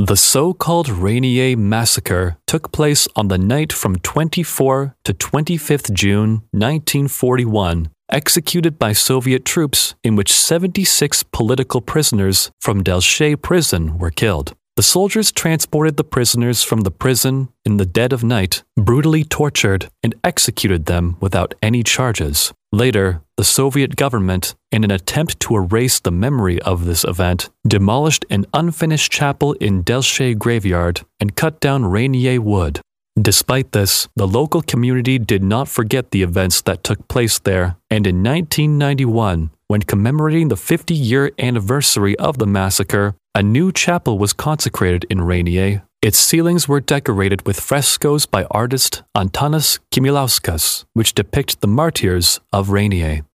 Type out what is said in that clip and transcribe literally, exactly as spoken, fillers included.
The so-called Reynier Massacre took place on the night from the twenty-fourth to twenty-fifth of June nineteen forty-one, executed by Soviet troops in which seventy-six political prisoners from Delcheï prison were killed. The soldiers transported the prisoners from the prison in the dead of night, brutally tortured, and executed them without any charges. Later, the Soviet government, in an attempt to erase the memory of this event, demolished an unfinished chapel in Delcheï graveyard and cut down Reynier wood. Despite this, the local community did not forget the events that took place there, and in nineteen ninety-one, when commemorating the fifty-year anniversary of the massacre, a new chapel was consecrated in Reynier. Its ceilings were decorated with frescoes by artist Antanas Kmielauskas, which depict the martyrs of Reynier.